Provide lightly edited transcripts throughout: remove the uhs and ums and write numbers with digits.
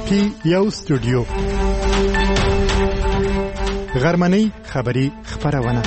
کې یو استودیو غرمنۍ خبری خبرونه.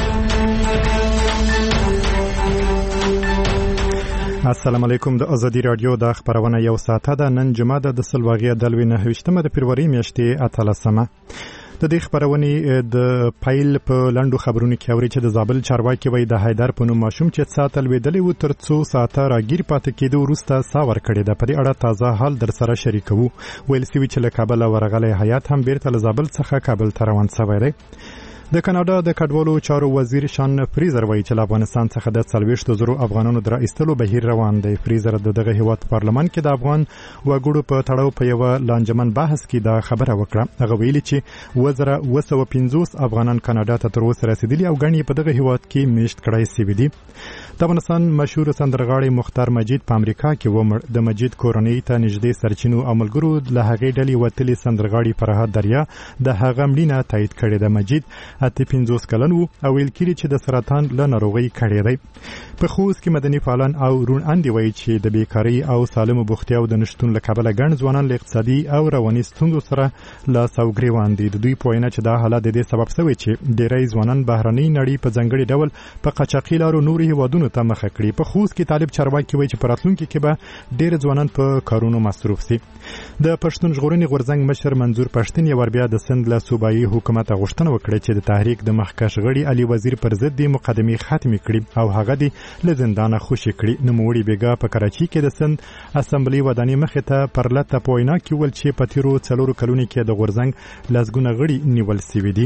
السلام علیکم. د ازادي رادیو د خبرونه یو ساعته ده. نن جمعه د سلواغې د 28 د فروری میاشتې 13مه. د دې خبرونې د پایل په لاندو خبرونو کې اوري چې د زابل چارواکي وای د حیدر په نوم ماشوم چې ساتل ویدلې و تر څو ساعته راګیر پاتې کېدو وروسته ساور کړي د پرې اړه تازه حال در سره شریکو. ویل سوي چې له کابل ورغلې حیات هم بیرته له زابل څخه کابل ته روان شوی دی. د کاناډا د کډوالو چارو وزیر شان فریزر وایي چې افغانستان څخه د 40,000 افغانانو در ایستلو بهیر روان دی. فریزر دغه هیواد پارلمان کې د افغان وګړو په تړاو په یو لانجمن بحث کې دا خبره وکړه. هغه ویلي چې 250 افغانان کاناډا ته تر اوسه رسیدلي او غني په دغه هیواد کې میشت کړای شوی دي. د افغانستان مشهور سندرغاړي مختار مجید په امریکا کې ومړ. د مجید کورنۍ ته نږدې سرچینو او ملګرو له هغې ډلې وتلي سندرغاړي فرهاد دریا د هغه مړینه تایید کړې ده. مجید 50 کلن وو او ویل کېږي چې د سرطان له ناروغۍ کړی دی. په خوست کې مدني فعالان او روڼ اندي وایي چې د بیکارۍ او سالمو بوختیاو د نشټون له کبله ګڼ ځوانان له اقتصادي او رواني ستونزو سره لاس او ګریوان دي. د دوی په وینا چې دا حالت د دې سبب شوی چې ډېری ځوانان بهرنۍ نړۍ په ځانګړي ډول په قاچاقي لارو نورو هیوادونو ته مخه کړي. په خوست کې طالب چارواکي وایي چې په راتلونکي کې به ډېر ځوانان په کارونو مصروف شي. د پښتون ژغورنې غورځنګ مشر منظور پښتون یې وربیا د سند له صوبایي حکومت غوښتنه وکړه چې د تحریک د مخکښ غړي علي وزیر پر ضد د مقدمې ختمې کړي او هغه د له زندانه خوشي کړي. نوموړي بیګا په کراچي کې د سند اسمبلی ودانۍ مخې ته پر لته پوینا کې ول چې په تیرو 4 کلونو کې د غورځنګ لسګونه غړي نیول شوي دي.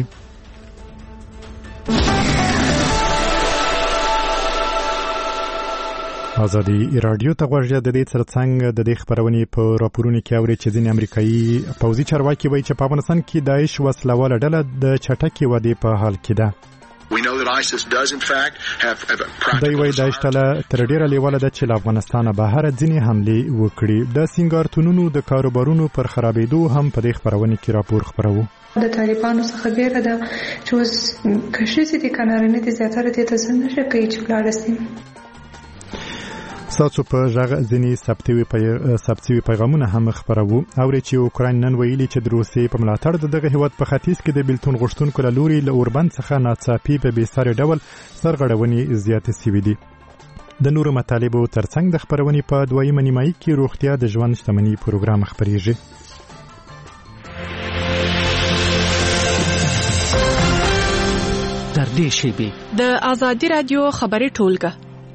ازادي رادیو ته غوږ د دې ترڅنګ د دې خبرونې په راپورونو کې اوري چې ځینې امریکایي پوځي چارواکي وایي چې په افغانستان کې داعش وسلواله ډله د چټکې ودې په حال کې ده. دوی وایي داعش ډله تر ډېره لیواله ده چې له افغانستانه بهر ځینې حملې وکړي. د سینګارتونونو د کاروبارونو پر خرابېدو هم په دې خبرونې کې راپور خپروو. د طالبانو څخه بیره ده چې اوس کښې دي کنارنې دي زیاتره دې ته ځنه نشي کوي چې ولاړ شي. ساتو په ژغ ځینې ثبتوي پیغامونه هم خپروو. اوري چې اوکراین نن ویلي چې د روسیې په ملاتړ دغه هیواد په ختیځ کې د بیلتون غوښتونکو له لوري له اوربند څخه ناڅاپي په بېساري ډول سرغړونې زیاتې شوي دي. د نورو مطالبو ترڅنګ د خپرونې په دویمه نیمایي کې روغتیا د ژوند شتمنۍ پروګرام خپریږي. تر دې شیبې د ازادي رادیو خبري ټولګه.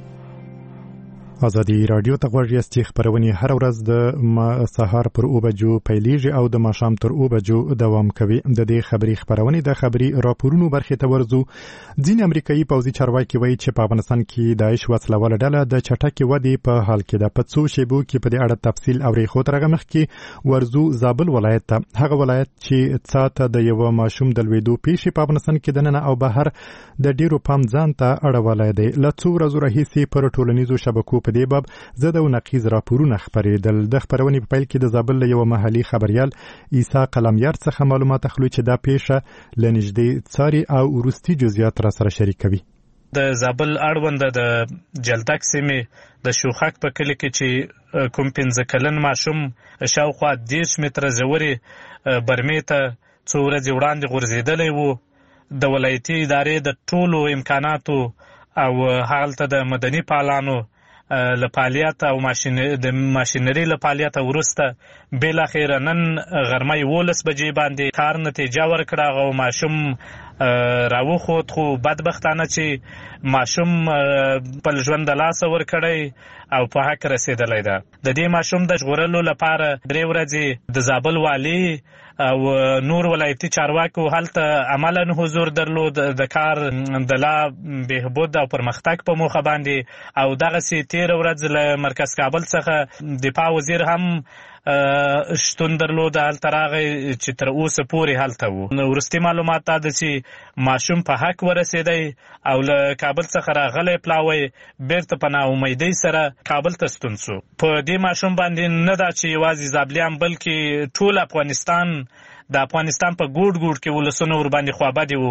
ازادي رادیو ته غوږ یاست چې خبرونه هر ورځ د سهار پر 9 بجو پیلیږي او د ماښام تر 9 بجو دوام کوي. د دې خبري خبرونه د خبري راپورونو برخه ته ورزو. ځین امریکایي پوځي چارواکي وایي چې په افغانستان کې داعش وسلواله ډله د چټکې ودې په حال کې ده. په څو شیبو کې په دې اړه تفصیل اوري. خو ترغه مخ کې ورزو زابل ولایت ته، هغه ولایت چې څاته د یو ماشوم د لویدو پیښې په افغانستان کې دننه او بهر د ډیرو پام ځان ته اړولای دی. له څو ورځو راهیسې پر ټولنیزو شبکو په دې باب زده او نقیز راپورونه خپرېدل. د خبرونې په پیل کې د زابل یو محلي خبريال عیسی قلمیار څخه معلومات اخلو چې دا پیښه لنږدې څاري او وروستي جزئیات را سره شریکوي. د زابل اړوند د جلتک سیمې د شوخک په کلی کې چې کوم 15 کلن ماشوم شاوخوا 10 متره ژورې برمې ته څو ورځې وړاندې غورځېدلی وو. د ولایتي ادارې د ټولو امکاناتو او هلته د مدني فعالانو له فعالیت او د ماشینري له فعالیت وروسته بالاخره نن غرمه 11 بجې باندې کار نتیجه ورکړه او ماشوم راوخوت. خو بدبختانه چې ماشوم په ژوند د لاسه ورکړی او په حق رسیدلی ده. د دې ماشوم د ژغورلو لپاره 3 ورځې د زابل والی او نور ولایتي چارواکو هلته عملاً حضور درلود د کار د لا بهبود او پرمختګ په موخه باندې. او دغسې 13 ورځ له مرکز کابل څخه دفاع وزیر هم شتون درلود. هلته راغی چې تر اوسه پورې هلته وو. وروستي معلومات دا ده چې ماشوم په حق ورسېدی او له کابل څخه راغلی پلاوی بیرته په ناامیدۍ سره کابل ته ستون سو. په دې ماشوم باندې نه دا چې یوازې زابلیان بلکې ټول افغانستان د افغانستان په ګوټ ګوټ کې ولسونه ور باندې خوابدي وو.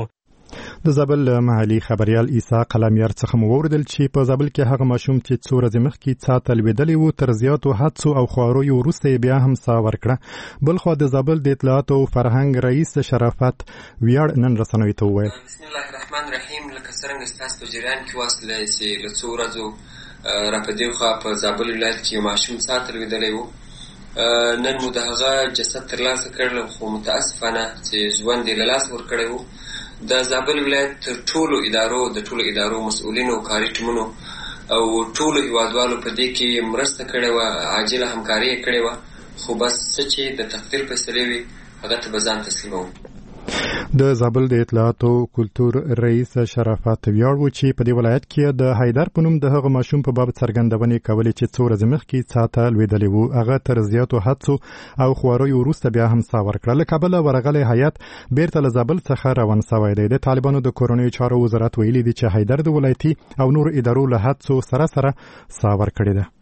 د زابل محلي خبريال عیسی قلمیار څخه مو ووردل چې په زابل کې هغه ماشوم چې څو ورځې مخکې څا تلویدلی و تر زیاتو حادثو او خواریو وروسته بیا هم سا ورکړه. بلخوا د زابل د اطلاعات او فرهنګ رئیس شرافت ویاړ نن رسنیو ته وویل بسم الله الرحمن الرحیم. لکه څرنګه ستاسو په جریان کې واصله چې له څو ورځو را په دې خوا په زابل ولایت کې یو ماشوم څا تلویدلی و. نن مو د هغه جسد ترلاسه کړل خو متاسفانه چې ژوند یې له لاسه ورکړی و. د زابل ولایت تر ټولو ادارو مسؤلینو کاري ټیمونو او ټولو هیوادوالو په دې کې مرسته کړې وه، عاجله همکاري یې کړې وه، خو بس څه چې د تقدیر فیصلې وي هغه ته به ځان تسلیموو. د زابل د اطلاعات او کلتور رئیس شرافت ویاړ و چې په دې ولایت کې د حیدر په نوم د هغه ماشوم په باب څرګندونې کولې چې څو ورځې مخکې څا ته لوېدلی و. هغه تر زیاتو حادثو او خواریو وروسته بیا هم سا ورکړه. له کابله ورغلی هیات بیرته له زابل څخه روان سوی دی. د طالبانو د کورنیو چارو وزارت ویلي دی چې حیدر د ولایتي او نور ادارو له حادثو سره سا ورکړې ده.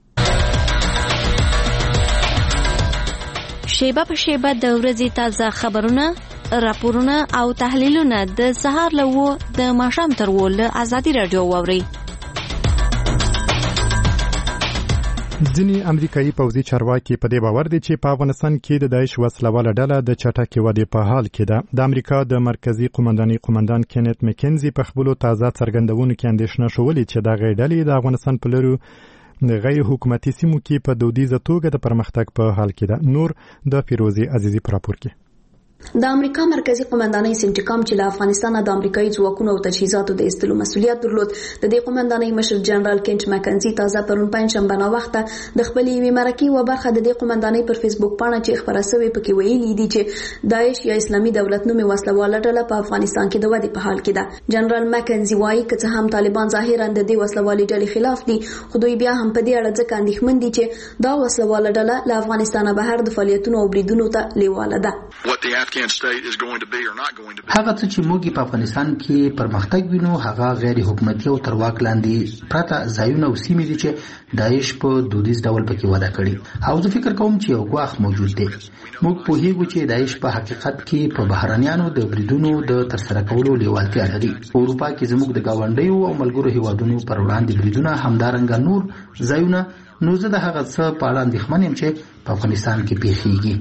شیبه په شیبه د ورځې تازه خبرونه، راپورونه او تحلیلونه د سهار له 9 د ماښام تر 10 له ازادي رادیو واورئ. ځینې امریکایي پوځي چارواکي په دې باور دي چې په افغانستان کې د داعش وسلواله ډله د چټکې ودې په حال کې ده. د امریکا د مرکزي قومندان کینت مکینزي په خپلو تازه څرګندونو کې اندېښنه شولې چې دغه ډلې د افغانستان په لوري غیر حکومتي سیمو کې په دودیزه توګه د پرمختګ په حال کې ده. نور د فیروزي عزیزي په راپور کې د امریکا مرکزی قومندانۍ سنټیکام چې له افغانستان د امریکایي ځواکونو او تجهیزاتو د ایستلو مسؤلیت درلود، د دې قومندانۍ مشر جنرال کینټ مکنزي تازه پرون پنځشنبه ناوخته د خپلې یوې مرکې یوه برخه د دې قومندانۍ پر فیسبوک پاڼه چې خپره شوې پکې ویلي دي چې داعش یا اسلامي دولت نومې وسلواله ډله په افغانستان کې د ودې په حال کې ده. جنرال مکنزي وایي که څه هم طالبان ظاهرا د دې وسلوالې ډلې خلاف دي، خو دوی بیا هم په دې اړه ځکه اندېښمن دي چې دا وسلواله ډله له افغانستانه بهر د فعالیتونو او بریدونو ته لیواله ده. هغه څه چې موږ په افغانستان کې پرمختګ وینو هغه غیر حکومتي او تر واک لاندې پراته ځایونه او سیمې دي چې داعش په دودیز ډول پکې وده کړي. او زه فکر کوم چې یو ګواښ موجود دی. موږ پوهیږو چې داعش په حقیقت کې په بهرانيانو د بریدونو د ترسره کولو لیوالتیا لري. اروپا کې زموږ د گاونډیو او ملګرو هیوادونو پر وړاندې بریدونه همدارنګه نور ځایونه. نو زه د هغه څه په اړه اندېښمن یم چې په افغانستان کې پیښیږي.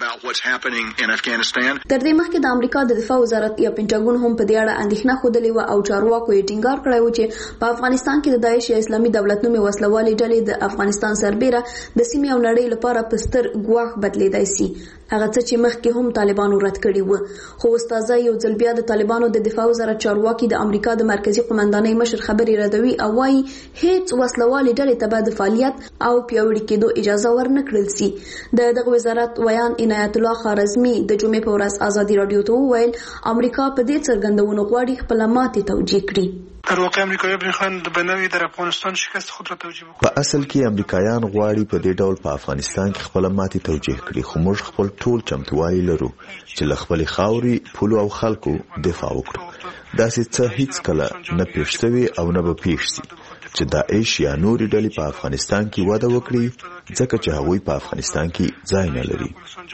تر دې مخکې د امریکا د دفاع وزارت یا پینټاګون هم په دې اړه اندېښنه ښودلې وه او چارواکو یې ټینګار کړی و چې په افغانستان کې د داعش یا اسلامي دولت نومې وسلوالې ډلې د افغانستان سربیره د سیمې او نړۍ لپاره په ستر ګواښ بدلېدای شي. هغه څه چې مخکې هم طالبانو رد کړي وو. خو استاذه یو ځل بیا د طالبانو د دفاع وزارت چارواکي د امریکا د مرکزي قومندانۍ مشر خبرې ردوي او وايي هیڅ وسلوالې ډلې ته به د فعالیت او پیاوړي کېدو اجازه ورنکړل شي. د وزارت ویان عنایت الله خارزمی د جمعې په ورځ ازادي رادیو ته وویل امریکا په دې څرګندونو غواړي خپل ماتې توجیه کړي. در واقع امریکایي برخان د بنوي در افغانستان شکست خود را توجیه وکړي. په اصل کې امریکایان غواړي په دې ډول په افغانستان کې خپل ماتې توجیه کړي، خو موږ خپل ټول چمتووالی لرو چې له خپل خاورې، پولو او خلکو دفاع وکړو. داسې څه هیڅ کله نه پیښ شوي او نه به پیښ شي چې داعش یا نورې ډلې په افغانستان کې وده وکړي، ځکه چې هغوی په افغانستان کې ځای نه لري.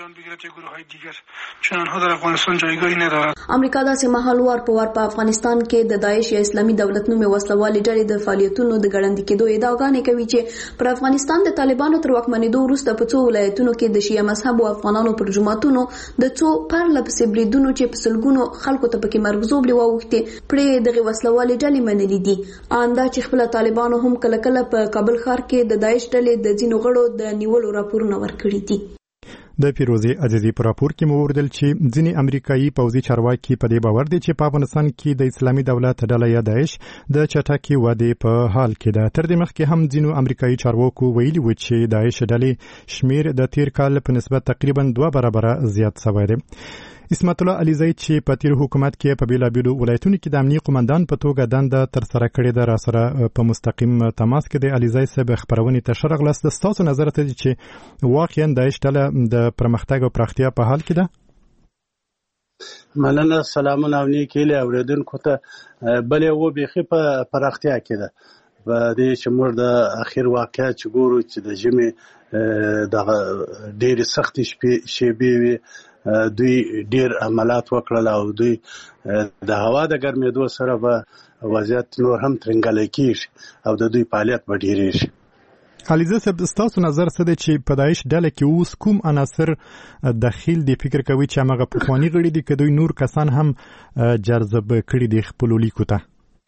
امریکا داسې مهال وار په وار په افغانستان کې د داعش یا اسلامي دولت نومې وسلوالې ډلې د فعالیتونو د ګړندي کېدو ادعاګانې کوي چې پر افغانستان د طالبانو تر واکمنېدو وروسته په څو ولایتونو کې د شیعه مذهب او افغانانو پر جوماتونو د څو پرله پسې بریدونو چې په سلګونو خلکو ته پکې مرګ ژوبلې واوښتې پرې دغه وسلوالې ډلې منلې دي. آندا چې خپل طالبانو هم کله کله په کابل ښار کې د داعش ډلې د ځینو غړو د نیولو راپورونه ورکړي دي. د فیروزي عزیزي په راپور کې مو وردل چې ځینې امریکایي پوځي چارواکي په دې باور دي چې په افغانستان کې د اسلامي دولت ډله یا داعش د چټکې ودې په حال کې ده. تر دې مخکې هم ځینو امریکایي چارواکو ویلي و چې داعش ډلې شمیر د تیر کال په نسبت تقریبا 2 برابره زیات شوی دی. اسمت الله علیزی چې په تیر حکومت کې په بیلابیلو ولایتونو کې د امنیي قومندان په توګه دنده تر سره کړې ده، را سره په مستقیم تماس کې د علیزی صاحب خبرونې ته ښه راغلاست. ستاسو نظر ته چې واقعا داعش ډله د پرمختګ او پراختیا په حال کې ده؟ مننه، سلامونه او نیک هیلې اورېدونکو ته. بلې و بیخي په پراختیا کې ده. په دې چې موږ د اخیر واقعیت چې ګورو چې د ژمي دغه ډېرې سختې شېبې وي دوی ډیر عملات وکړل او دوی د هوا د ګرمېدو سره به وضعیت نور هم ترنګلی کېږي او د دوی فعالیت به ډېرېږي. علیزه صاحب ستاسو نظر څه دی چې په داعش ډله کې اوس کوم عناصر داخل دي؟ فکر کوي چې هماغه پخواني غړي دي که دوی نور کسان هم جذب کړي دي خپلو لیکو ته؟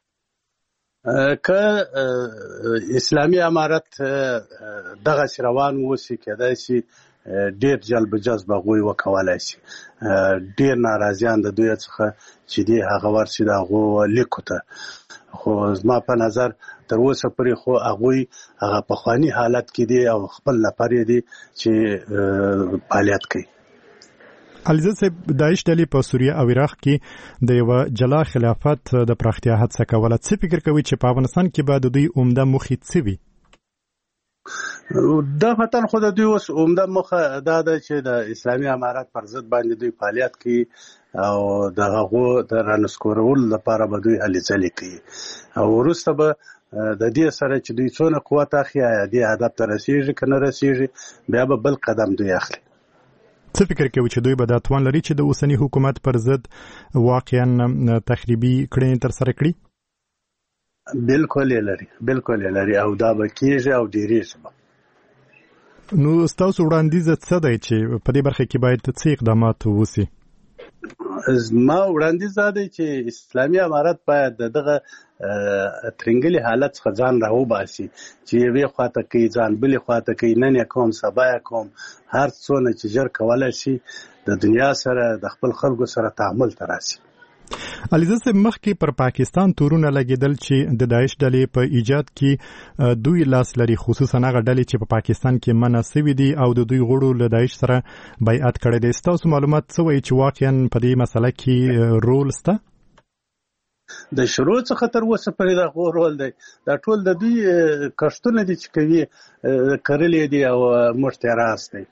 که اسلامي امارت دغسې روان اوسي کېدای شي ډېر جلب جذب هغوی وکولی شي. ډېر ناراضیان د دوی څخه چې دي هغه ورشي د هغو لیکو ته، خو زما په نظر تر اوسه پورې خو هغوی هغه پخواني حالت کې دي او خپل نفر یې دي چې فعالیت کوي. علیزه صاحب داعش ډلې په سوریه او عراق کې د یوه جلا خلافت د پراختیا هڅه کوله. څه فکر کوي چې په افغانستان کې به د دوی عمده موخې څه وي؟ دا وطن خو د دوی اوس عمده موخه دا ده چې د اسلامي امارت پر ضد باندې دوی فعالیت کوي او د هغو د رانسکورولو لپاره به دوی هلې ځلې کوي او وروسته به د دې سره چې دوی څونه قوت اخلي یا دې هدف ته رسېږي که نه رسېږي بیا به بل قدم دوی اخلي. څه فکر کوي چې دوی به دا توان لري چې د اوسني حکومت پر ضد واقعا تخریبي کړنې ترسره کړي؟ بالکل یې لري او دا به کېږي او ډېرېږي. نو ستاسو وړاندیز څه دی چې په دې برخه کې باید څه اقدامات وشي؟ زما وړاندیز دا دی چې اسلامي امارت باید دغه ترنګلي حالت څخه ځان راوباسي چې یوې خواته کوي ځان بلې خواته کوي، نن یې کوم سبا یې کوم، هر څونه چې ژر کولی شي د دنیا سره د خپل خلکو سره تعامل ته راسي. علیزه صاحب مخکې پر پاکستان تورونه لګېدل چې د داعش ډلې په ایجاد کې دوی لاس لري، خصوصا هغه ډلې چې په پاکستان کې منع سوي دي او د دوی غړو له داعش سره بیعت کړی دی. ستاسو معلومات څه وایي چې واقعا په دې مسله کې رول شته؟ د شروع څخه تر اوسه پورې دغه رول دی. دا ټول د دوی کښتونه دي چې کوي کرلې دي او موږ ته راست دی.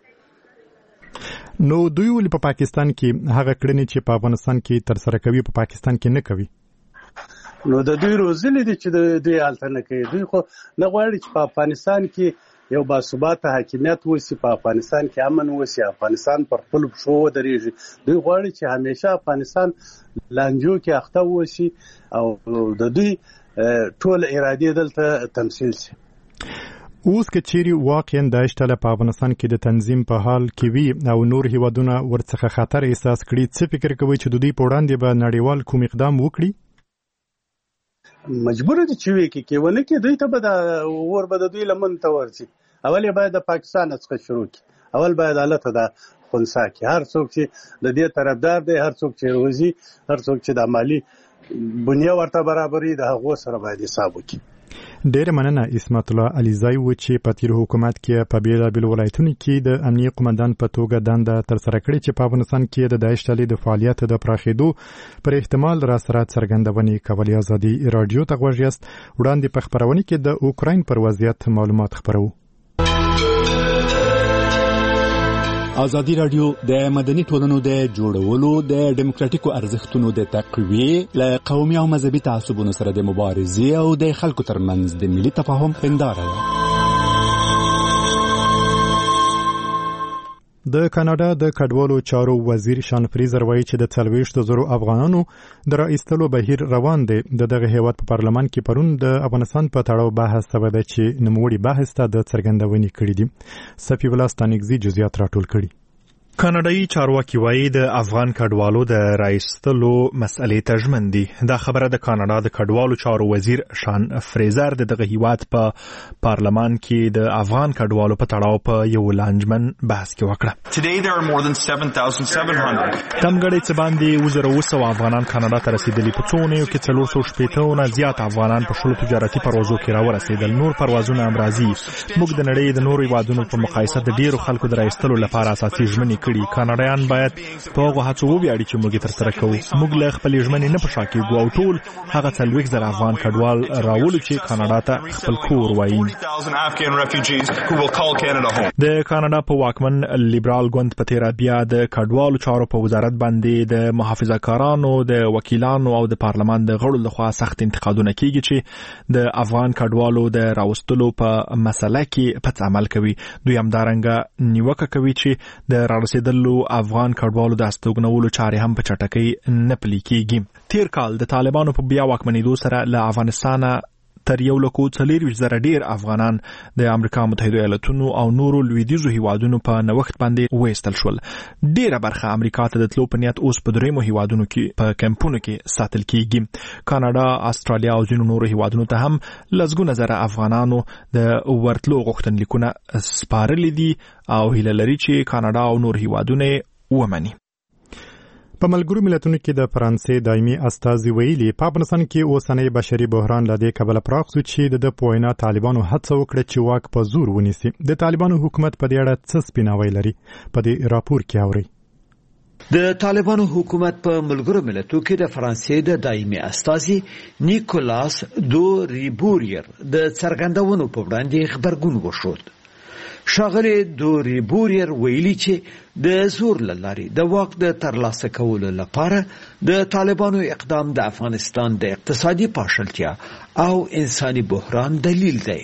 نو دوی ولې په پاکستان کې هغه کړنې چې په افغانستان کې ترسره کوي په پاکستان کې نه کوي؟ نو د دوی روزلې دي چې دوی هلته نه کوي. دوی خو نه غواړي چې په افغانستان کې یو باثباته حاکمیت وشي، په افغانستان کې امن وشي، افغانستان پر خپلو پښو ودرېږي. دوی غواړي چې همیشه افغانستان لانجو کې اخته وشي او د دوی ټول ارادې دلته تمثیل شي. اوس که چیرې واقعا داعش ډله په افغانستان کې د تنظیم په حال کې وي او نور هیوادونه ورڅخه خطر احساس کړي، څه فکر کوي چې د دوی په وړاندې به نړیوال کوم اقدام وکړي؟ مجبور دي چې وکړي، کې ونه کې دوی ته به ور به د دوی لمن ته ورسي. اول یې باید د پاکستان څخه شروع کړي، اول باید حالت د خنثی کې هر څوک چې د دې طرفدار دی، هر څوک چې روزي، هر څوک چې د مالی بنیه ورته برابري د هغو سره باید حساب وکړي. ډېر مننه اسمت الله علیزی و چې په تیر حکومت کې په بیلابیلو ولایتونو کې د امنیه قومندان په توګه دنده ترسره کړې چې په افغانستان کې د داعش ډلې د فعالیت د پراخېدو پر احتمال را سره څرګندونې کولې. ازادي رادیو ته غوږ یاست. وړاندې په خپرونه کې د اوکراین پر وضعیت معلومات خپرو. ازادي رادیو د مدني ټولنو د جوړولو د ډیموکراتیکو ارزښتونو د تقویې له قومي او مذهبي تعصبونو سره د مبارزې او د خلکو ترمنځ د ملي تفاهم هنداره ده. د کاناډا د کډوالو چارو وزیر شان فریزر وایي چې د 40,000 افغانانو د راایستلو بهیر روان دی. دغه هیواد په پارلمان کې پرون د افغانستان په تړاو بحث شوی دی چې نوموړي بحث ته د څرګندونې کړې دي. صفی ولاستانګزي جزئیات راټول کړي. کاناډایي چارواکي وایي د افغان کډوالو د راایستلو مسئلې ته ژمن دي. دا خبره د کاناډا د کډوالو چارو وزیر شان فریزر دغه هیواد په پارلمان کې د افغان کډوالو په تړاو په یو لانجمن بحث کې وکړه. تمګړې څه باندې 2,200 افغانان کاناډا ته رسیدلي. په څو اونیو کې 480 نه زیات افغانان په شلو تجارتي پروازو کې راورسېدل. نور پروازونه هم راځي. موږ د نړۍ د نورو هیوادونو په مقایسه د ډیرو خلکو د راایستلو لپاره اساسي ژمنې کاناډایان باید په هغه هڅو وویاړي چې موږ ترسره کوو. موږ له خپلې ژمنې نه په شا کېږو او ټول هغه 40,000 افغان کډوال راولو چې کاناډا ته خپل کور وایي. د کاناډا په واکمن لیبرال ګوند په تیره بیا د کډوالو چارو په وزارت باندې د محافظه‌کارانو، د وکیلانو او د پارلمان د غړو لخوا سخت انتقادونه کیږي چې د افغان کډوالو د راوستلو په مسله کې پټ عمل کوي. دوی همدارنګه نیوکه کوي چې د راوستلو رسیدلو افغان کډوالو د استوګنولو چارې هم په چټکۍ نه پلي کیږي. تیر کال د طالبانو په بیا واکمنېدو سره له افغانستانه تر 1,40,000 ډیر افغانان د امریکا متحده ایالاتونو او نورو لویدیځو هیوادونو په نوښت باندې وېستل شول. ډیره برخه امریکا ته د تلو په نیت اوس په درېمو هیوادونو کې په کمپونو کې ساتل کیږي. کاناډا، استرالیا او ځینو نورو هیوادونو ته هم لسګونه زره افغانانو د ورتلو غوښتنلیکونه سپارلي دي او هیله لري چې کاناډا او نور هیوادونه ومني. په ملګرو ملتونو کې د فرانسې دایمي استازي ویلي په افغانستان کې اوسنۍ بشري بحران لدې کبله پراخ شو چې د پوینا طالبانو هڅه وکړه چې واک په زور ونیسي. د طالبانو حکومت په دې اړه څه سپیناوی لري په دې راپور کې اوري. د طالبانو حکومت په ملګرو ملتونو کې د فرانسې د دایمي استازي نیکولاس دو ریبوریر د څرګندونو په وړاندې خبرګون وشود. ښاغلي دو ریبوریر ویلي چې د زور له لارې د واک د ترلاسه کولو لپاره د طالبانو اقدام د افغانستان د اقتصادي پاشلتیا او انساني بحران دلیل دی.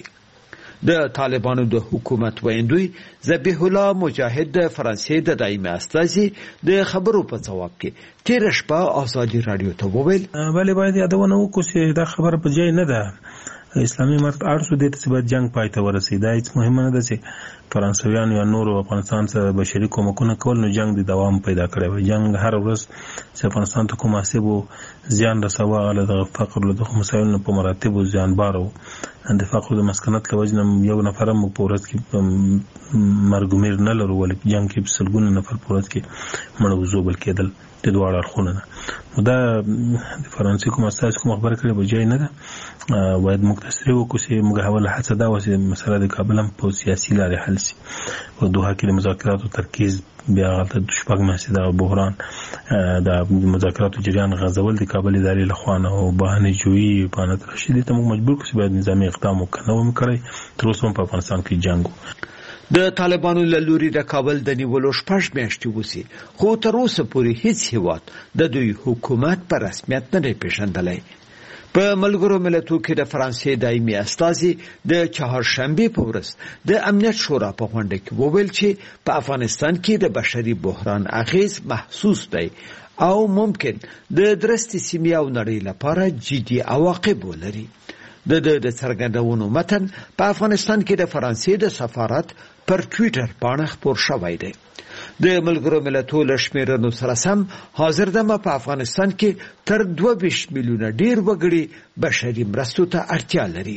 د طالبانو د حکومت ویندوی ذبیح الله مجاهد د فرانسې د دایمي استازي د خبرو په ځواب کې تیر شپه آزادي رادیو ته وویل بلې باید یادونه وکړو چې دا خبره په ځای نه ده. اسلامي امارت ارسو دې ته باید جنگ پای ته ورسي. دا هیڅ مهمه نه ده چې فرانسویان یا نور افغانستان سره بشري کومکونه کول نو جنگ د دوام پیدا کړی وي. جنگ هر ورځ چې افغانستان ته کوم حسابو زیان رسوا غل د فقر له دغه مسایلو په مراتبو زیان بارو د فقر د مسکنت لوجنم یو نفر مو پورت کې مرګومیر نه لرو ولې جنگ کې سلګونه نفر پورت کې مړو زوبل کېدل د دوه اړخونه نه. دا د فرانسې کوم اساس کوم خبره کړې به ځای نه ده. باید موږ تسریع وکړو چې موږ حواله هڅه دا وسه مسله د کابل هم په سیاسي لارې حل شي. په دوحه کې د مذاکراتو ترکیز بیا د شپږ میاشتې د بحران د مذاکراتو جریان غځول د کابل ادارې لخوا نه او بهانه جوړي په نتیجه شدي ته موږ مجبور کړو چې باید نظامي اقدام وکړو. نو کړی تر اوسه په افغانستان کې جنگ د طالبانو له لوري د کابل د نیولو 6 میاشتې وسی خو تر اوسه پورې هیڅ هیواد د دوی حکومت په رسمیت نه پیژندلی. په ملګرو ملتونو کې د فرانسې دایمي استازي د چهارشنبه په ورځ د امنیت شورا په غونډه کې وویل چې په افغانستان کې د بشري بحران اغیز محسوس دی او ممکن د درستي سیمې او نړۍ لپاره جدي عواقب ولري. د څرګندونو متن په افغانستان کې د فرانسې د سفارت پر ټویټر باندې خپور شوی دی. د ملګرو ملتونو له شمیرنو سره سم حاضر دمه په افغانستان کې تر 22 میلیونه ډیر وګړي بشري مرستو ته اړتیا لري.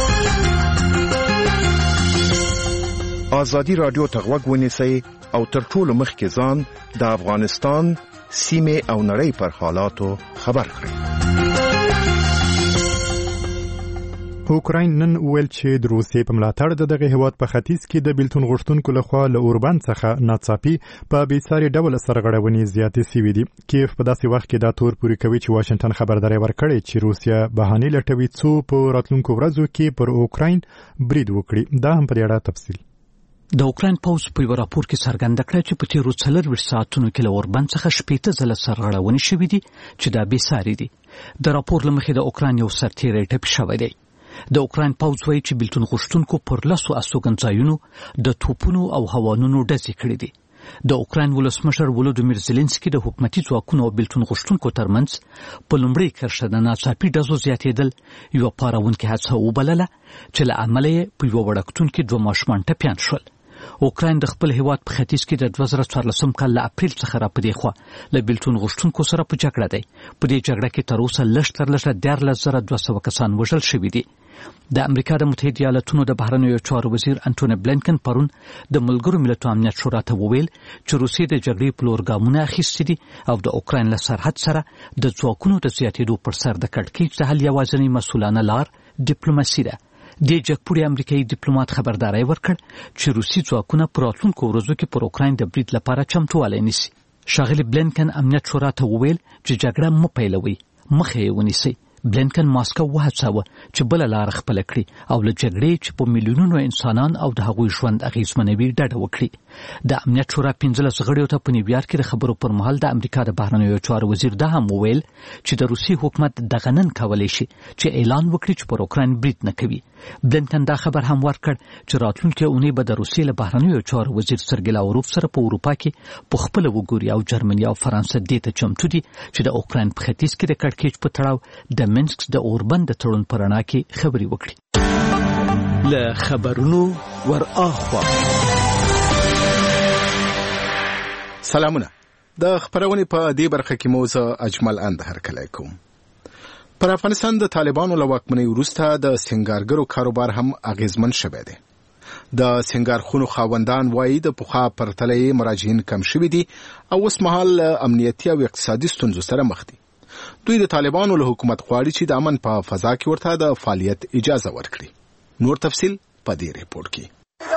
آزادي رادیو ته غوږ ونیسئ او تر ټولو مخکې ځان د افغانستان سیمې او نړۍ پر حالاتو خبر کړئ. اوکراین نن ویل چې د روسیې په ملاتړ دغه هیواد په ختیځ کې د بیلتون غوښتونکو لخوا له اوربند څخه ناڅاپي په بېساري ډول سرغړونې زیاتې شوې دي. کیف په داسې وخت کې دا تور پورې کوي چې واشنگټن خبرداری ورکړی چې روسیا بهانې لټوي څو په راتلونکو ورځو کې پر اوکراین برید وکړي. دا هم په اړه تفصیل د اوکراین پوز په یو راپور کې څرګنده کړه چې په تیرو 24 ساعتونو کې له اوربند څخه 18 ځله سرغړونې شوې دي چې دا بېساري دي. د راپور له مخې د اوکراین یو سرتیری ټپي شوی دی. د اوکراین پوز وایي چې بیلتون غوښتونکو پر لسو استوګنځایونو د توپونو او هوانونو ډزې کړې دي. د اوکراین ولسمشر ولودیمیر زيلنسکي د حکومتي ځواکونو او بیلتون غوښتونکو ترمنځ په لومړۍ کرښه د ناڅاپي ډزو زیاتېدل یو پاروونکې هڅه وبلله چې له امله یې په یوه وړکتون کې 2 ماشومان ټپیان شول. اوکراین د خپل هیواد په ختیځ کې د 2014 کال له اپریل څخه را پدې خو له بیلتون غوښتونکو سره په جګړه دی. په دې جګړه کې تر اوسه لږ تر لږه 14,200 کسان وژل شوي دي. د امریکا د متحده ایالاتونو د بهرنیو چارو وزیر انټونی بلینکن پرون د ملګرو ملتونو امنیت شورا ته وویل چې روسیې د جګړې په لور ګامونه اخیستي دي او د اوکراین له سرحد سره د ځواکونو د زیاتېدو پر سر د کړکېچ د حل یوازینۍ مسؤلانه لار ډیپلوماسي ده. د جګپوري امریکایي ډیپلوماټ خبرداری ورکړ چې روسي ځواکونه په راتلونکو ورځو کې پر اوکراین د برید لپاره چمتووالی نیسي. ښاغلي بلینکن امنیت شورا ته وویل چې جګړه مه پیلوئ، مخه یې ونیسئ. بلینکن ماسکو وهڅاوه چې بل لار خپل کړي او له جګړې چې په میلیونونو انسانان او د هغوی ژوند اغیزمنوي ډډه وکړي. د امنیت شورا 15 غړیو ته په نیویارک کې د خبرو پر مهال د امریکا د بهرنیو چارو وزیر دا هم وویل چې د روسي حکومت دغه نن کولی شي چې اعلان وکړي چې پر اوکراین برید نه کوي. بلینکن دا خبر هم ورکړ چې راتلونکي اونۍ به د روسیې له بهرنیو چارو وزیر سرګی لاوروف سره په اروپا کې په خپل وګوري او جرمني او فرانسه دې ته چمتو دي چې د اوکراین په ختیځ کې د کړکېچ په تړاو د منسک د اوربند د تړون پر رڼا کې خبرې وکړي. له خبرونو ور اخوا سلامونه. د خبرونې په دې برخه کې موزه اجمل اند هرکلی کوم. پر افغانستان د طالبانو له واکمنۍ وروسته د سنگارګرو کاروبار هم اغیزمن شوی دی. د سنگارخونو خاوندان وایي د پخوا پرتله مراجعین کم شوي دي او اوس مهال امنیتي او اقتصادي ستونزو سره مخ دي. دوی د طالبانو له حکومت غواړي چې د امن په فضا کې ورته د فعالیت اجازه ورکړي. نور تفصیل په دې ریپورت کې.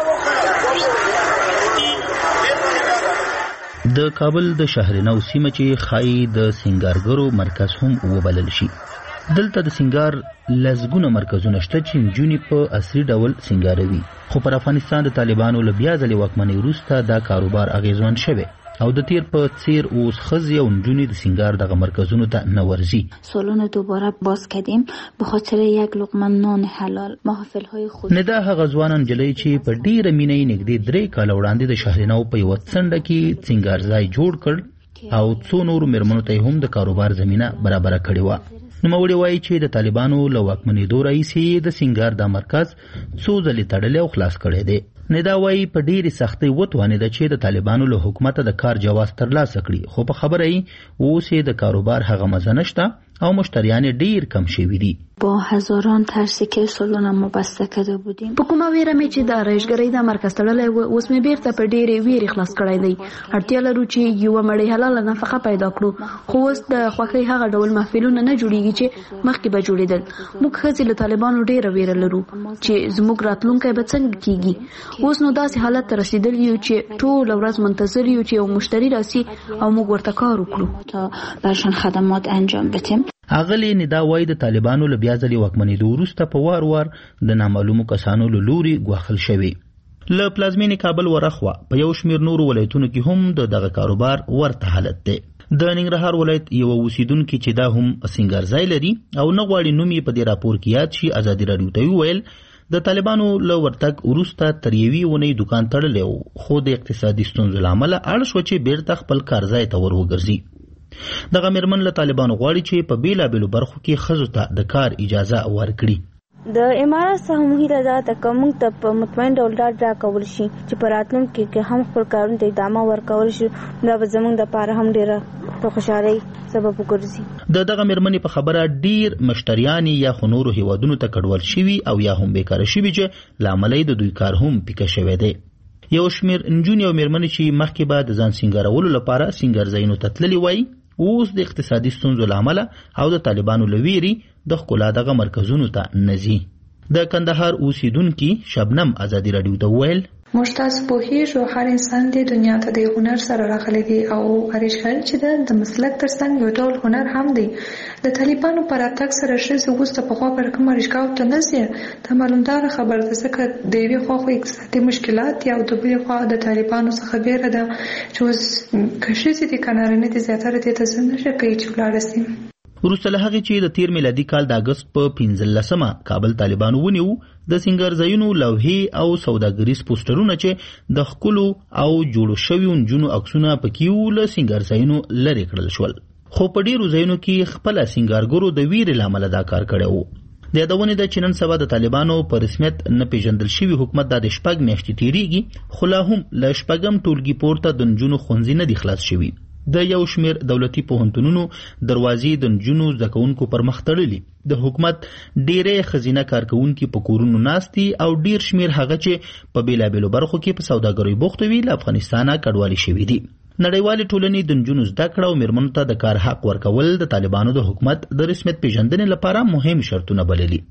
د کابل د شهرنو سیمه چې خای د سنگارګرو مرکز هم وبلل شي. دلته د سنگار لزګونه مرکزونه شته چې نجونې په اصلي ډول سنگاروي، خو پر افغانستان د طالبانو له بیا ځلې واکمنۍ وروسته دا کاروبار اغیزمن شوی او د تیر په څیر اوس ښځې او نجونې د سنگار دغه مرکزونو ته نه ورځي. سالن دوباره باز کردیم به خاطر یک لقمه نان حلال. محافل‌های خود ندا هغه ځوان نجلۍ چې په ډیره مینې نږدې 3 کال وړاندې د شهرنو په یو څنډه کې سنگار ځای جوړ کړ او څو نور مېرمنو ته هم د کاروبار زمينه برابر کړې و. نوموړي وایي چې د طالبانو له واکمنېدو راهیسې د سنگار دا مرکز څو ځلې تړلی او خلاص کړی دی. ندا وایي په ډېرې سختۍ وتوانېده چې د طالبانو له حکومته د کار جواز ترلاسه کړي، خو په خبره یې اوس یې د کاروبار هغه مزه نشته او مشتریان ډیر کم شوي دي. با هزاران ترسی که سالن ما بسته کرده بودیم. په کومه ویره مې چې د رایشګرۍ د مرکز تړلی و، اوس مې بیرته په ډېرې ویرې خلاص کړی دی. اړتیا لرو چې یوه مړۍ حلاله نفقه پیدا کړو، خو اوس د خوښۍ هغه ډول محفلونه نه جوړیږي چې مخکې به جوړېدل. موږ ښځې له طالبانو ډېره ویره لرو چې زموږ راتلونکی به څنګه کیږي. اوس نو داسې حالت ته رسېدلی یو چې ټوله ورځ منتظر یو چې یو مشتری راسي او موږ ورته کار وکړو تا برشان خدمات انجام بدیم. اغلی ندا وای د طالبانو له بیا ځلې واکمنېدو وروسته په وار وار د نامعلومو کسانو له لوري ګواښل شوي. له پلازمینې کابل ورخوا په یو شمېر نورو ولایتونو کې هم د دغه کاروبار ورته حالت دی. د ننګرهار ولایت یو اوسیدونکي چې دا هم سنگار ځای لري او نه غواړي نوم یې په دې راپور کې یاد شي، ازادي راډیو ته وویل د طالبانو له ورتګ وروسته تر یوې اونۍ دوکان تړلی و، خو د اقتصادي ستونزو له امله اړ شو چې بیرته خپل کار ځای ته ور وګرځي. دغه مېرمن له طالبانو غواړي چې په بیلابېلو برخو کې ښځو ته د کار اجازه ورکړي. د امارات څخه موږ هیله ده که موږ ته په مطمئن ډول ډاډ راکول شي چې په راتلونکي کې هم خپل کارونو ته ادامه ورکول شي، دا به زموږ دپاره هم ډېره په خوشحالۍ سبب وګرځي. د دغه مېرمنې په خبره ډېر مشتریان یا خو نورو هیوادونو ته کډوال شوي او یا هم بیکاره شوي چې له امله د دوی کار هم پیکه شوی دی. یو شمېر نجونې او مېرمنې چې مخکې به د ځان سینګارولو لپاره سینګار ځایونو ته تللي وایي، اوس د اقتصادي ستونزو له امله او د طالبانو له ویرې د ښکلا دغه مرکزونو ته نه ځي. د کندهار اوسیدونکي شبنم ازادي راډیو ته وویل موږ تاسو پوهیږو هر انسان د دنیا ته د هنر سره راغلی دی او ارشکل چې د مسلک ترڅنګ یو ډول هنر هم دی. د طالبانو پر اتاک سره ښځې اوس د پخوا پر کوم ارشکاو ته نه ځي. ته معلومداره خبر ده ځکه د یوې خوا خو اقتصادي مشکلات دي او د بلې خوا د طالبانو څخه بیره ده چې اوس که ښځې دي که نارینه دي زیاتره دې ته څه نشي کوي چې ولاړه سي. وروسته له هغې چې د تیر میلادي کال د اګست په 15مه کابل طالبانو ونیو، د سنگار ځایونو لوحې او سوداګریز پوسټرونه چې د ښکلو او جوړو شویو نجونو عکسونه پکې وو له سنگار ځایونو لرې کړل شول، خو په ډیرو ځایونو کې خپله سنگارګرو د ویرې له امله دا کار کړی و. د یادونې ده چې نن سبا د طالبانو په رسمیت نه پیژندل شوي حکومت دا د 6 میاشتې تیریږي، خو لا هم له 6م ټولګي پورته د نجونو ښوونځي نه دي خلاص شوي. د یو شمیر دولتي پوهنتونونو دروازې د نجونو زده کوونکو پر مخ تړلي. د حکومت ډیرې ښځینه کارکوونکي په کورونو ناست دي او ډیر شمیر هغه چې په بیلابیلو برخو کې په سوداګرۍ بوخت وي له افغانستانه کډوالي شوي دي. نړیوالې ټولنې د نجونو زده کړه او میرمنو ته د کار حق ورکول د طالبانو د حکومت د رسمیت پیژندنې لپاره مهم شرطونه بللي.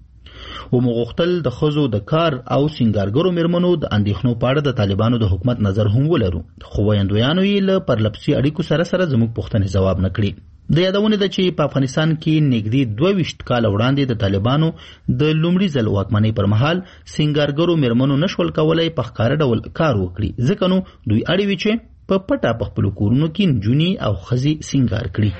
ومغوښتل د ښځو د کار او سنگارګرو میرمنو د اندېښنو په اړه د طالبانو د حکومت نظر هم ولرو، خو ویاندویانو یې له پرلپسې اړیکو سره زموږ پوښتنې ځواب نه کړي. د یادونه ده چې په افغانستان کې نږدې 22 کال وړاندې د طالبانو د لومړي ځل واکمنۍ پر مهال سینګارګرو میرمنو نشول کولای په ښکاره ډول کار وکړي، ځکه نو دوی اړ وي چې په پټه په خپلو کورونو کې نجونې او ښځې سینګار کړي.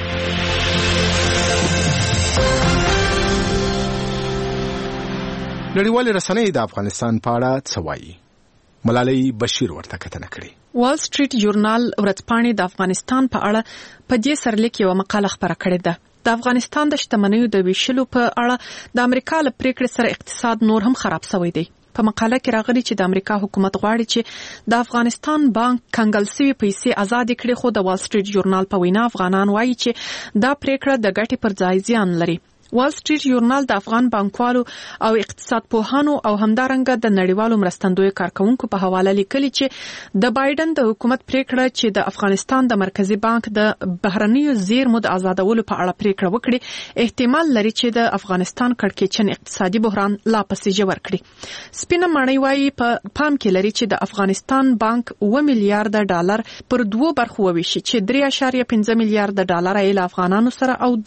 نړیوالې رسنۍ د افغانستان په اړه څه وایي؟ ملالۍ بشیر ورته کتنه کړې. وال سټریټ ژورنال ورځپاڼې د افغانستان په اړه په دې سرلیک یو مقاله خپره کړې ده. د افغانستان د شتمنیو د ویشلو په اړه د امریکا له پریکړې سره اقتصاد نور هم خراب شوی دی. په مقاله کې راغلي چې د امریکا حکومت غواړي چې د افغانستان بانک کنګل شوی پیسې آزاد کړي، خو د وال سټریټ ژورنال په وینا افغانان وایي چې دا پریکړه د ګټې پر ځای زیان لري. وال سټریټ ژورنال د افغان بانکوالو او اقتصاد پوهانو او همدارنګه د نړیوالو مرستندوی کارکونکو په حواله لیکلي چې د بایدن د حکومت پریکړه چې د افغانستان د مرکزی بانک د بهرنیو زیرمو د آزادولو په اړه پریکړه وکړي، احتمال لري چې د افغانستان کړکېچن اقتصادي بحران لا پسې ژور کړي. سپینه ماڼۍ وایي په پام کې لري چې د افغانستان بانک 9 میلیارډ ډالر پر دوه برخو وویشي چې 3.5 میلیارډ ډالر یې له افغانانو سره او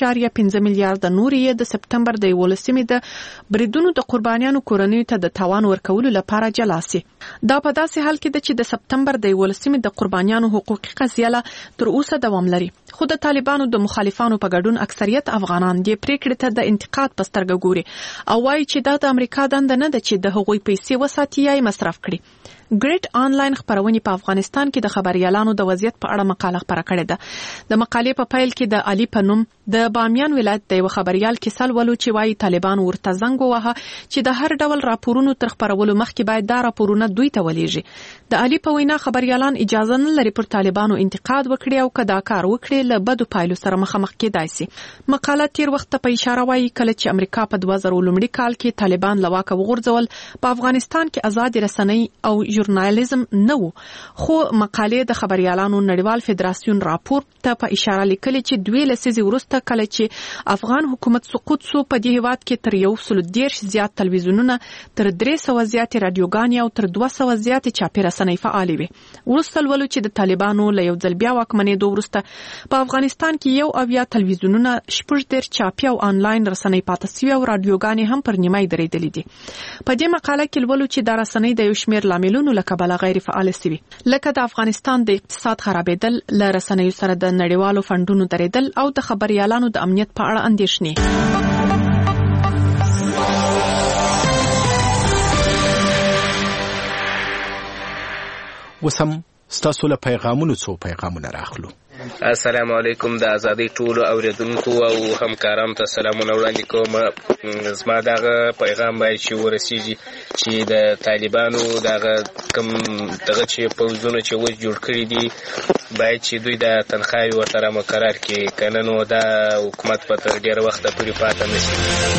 3.5 میلیارډ نور یې د سپتمبر د 11مې د بریدونو د قربانیانو کورنیو ته د تاوان ورکولو لپاره جلا سي. دا په داسې حال کې ده چې د سپتمبر د 11مې د قربانیانو حقوقي قضیه لا تر اوسه دوام لري، خو د طالبانو د مخالفانو په ګډون اکثریت افغانان دې پریکړې ته د انتقاد په سترګه ګوري او وایي چې دا د امریکا دنده نه ده چې د هغوی پیسې وساتي یا مصرف کړي. ګریټ آنلاین خبرونه په افغانستان کې د خبريالانو د وضعیت په اړه مقاله خبره کړې ده. د مقالې په پیل کې د علي پنوم د بامیان ولایت د یو خبريال کیسل ولو چې وايي طالبان ورته زنګ ووهه چې د هر ډول راپورونو تر خبرولو مخکې باید دا راپورونه دوی ته ولېږي. د علي په وینا خبريالان اجازه نه لري پر طالبانو انتقاد وکړي او کدا کار وکړي له بدو پایلو سره مخامخ کېدای شي. مقاله تیر وخت په اشاره وايي کله چې امریکا په 2000 کال کې طالبان له واکه وغورځول، په افغانستان کې آزاد رسنۍ او ژورنالیزم نه وو، خو مقالې د خبريالانو نړیوال فدراسیون راپور ته په اشاره لیکلي چې دوی لسیزې وروسته کله چې افغان حکومت سقوط سو په دې هیواد کې تر 130 زیات تلویزیونونه، تر 300 زیات رادیوګانې او تر 200 زیات چاپي رسنۍ فعال وي. وروسته ولولو چې د طالبانو له یو ځل بیا واکمنېدو وروسته په افغانستان کې 1 تلویزیونونه، 14 چاپي او آنلاین رسنۍ پاتې شوي او رادیوګانې هم پر نیمه درېدلې دي. په دې مقاله کې ولولو چې دا رسنۍ د یو شمېر لاملونو له کبله غیر فعال شوي، لکه د افغانستان د اقتصاد خرابېدل، له رسنیو سره د نړیوالو فنډونو درېدل او د خبريالانو د امنیت په اړه اندېښنې. وسم ستاسو له پیغامونو څو پیغامونه راخلو. السلام علیکم د ازادي ټولو اوریدونکو او همکارانو ته سلامونه وړاندې کوم. زما دغه پیغام باید چې ورسیږي چې د طالبانو دغه کوم دغه چې پوځونه چې وځ جوړ کړي دي باید چې دوی د تنخواهي ورسره مقرر کړي، کنه نو دا حکومت په تر ډېر وخته پورې پاته نشي.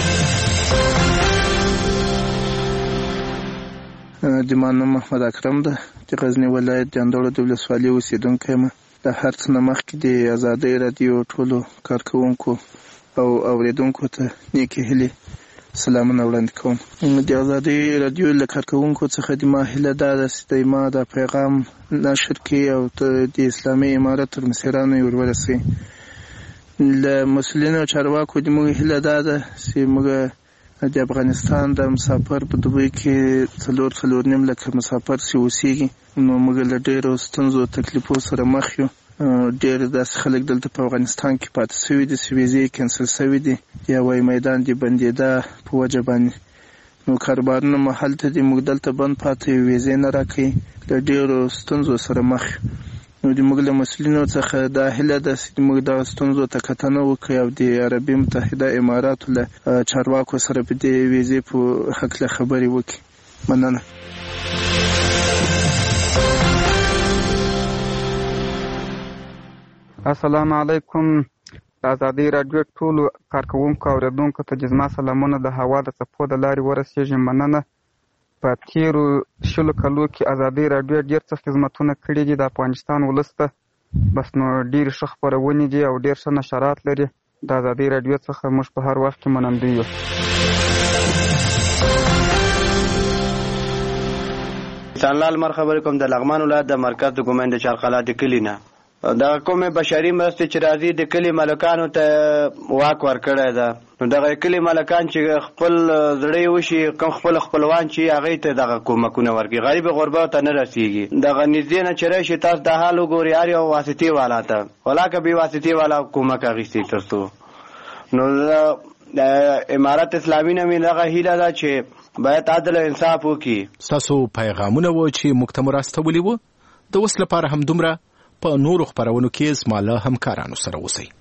د ما نوم محمد اکرم ده، د غزني ولایت د اندړو د ولسوالۍ اوسېدونکی یم. د هر څه نه مخکې د ازادۍ راډیو ټولو کارکوونکو او اوریدونکو ته نیکې هیلې سلامونه وړاندې کوم. د ازادۍ راډیو له کارکوونکو څخه د ما هیله دا ده چې ما دا پیغام نشر کړي او د اسلامي امارت تر مسیرانو یې ورورسوي. له مسؤلینو چارواکو د موږ هیله دا ده چې موږ د افغانستان د مسافر په دوبۍ کې 4.5 لکه مسافر چې اوسېږي، نو موږ له ډېرو ستونزو تکلیفو سره مخ یو. ډېر داسې خلک دلته په افغانستان کې پاتې شوي دي چې ویزې یې کینسل شوي دي، د هوایي میدان د بندېدا په وجه باندې. نو کاروبارونه مو هلته دي، موږ دلته بند پاتې یو، ویزې نه راکوي، له ډېرو ستونزو سره مخ یو. نو د موږ له مسؤلینو څخه دا هیله ده چې موږ دغه ستونزو ته کتنه وکړو او د عربي متحده اماراتو له چارواکو سره په دې ویزې په هکله خبرې وکړي. مننه. السلام علیکم. د ازادۍ راډیو ټولو کارکوونکو او اوریدونکو ته زما سلامونه د هوا د څپو د لارې ورسېږي. مننه. په تیرو 10 کالو کې ازادۍ راډیو ډېر څه خدمتونه کړي دي د افغانستان ولس ته. بس نو ډېرې ښه خپرونې دي او ډېر ښه نشرات لري. د ازادۍ راډیو څخه موږ په هر وخت کې منندوی یو. انسان لال مر خبرې کوم د لغمان ولایت د مرکز د ګومند چارقلا د کلی نه. د کومه بشري مرستې چې راځي د کلی مالکانو ته واک ورکړی ده. نو دغه کلی مالکان چې خپل زړی وشي کوم خپلوان چې هغه ته دغه کومکونه ورکړي، غریب غربت ته نه رسیږي. دغه نږدې نه چرای شي تاسو د حال وګوري هر یو واسطي والا ته ولاکه به واسطي والا کومک اغیستي ترڅو. نو د امارت اسلامي نه دغه هیله ده چې باید عدل او انصاف وکړي. تاسو پیغامونه و چې مکتمل راستولي وو د وس لپاره هم دومره په نورو خبرونو کې زماله همکارانو سره اوسئ.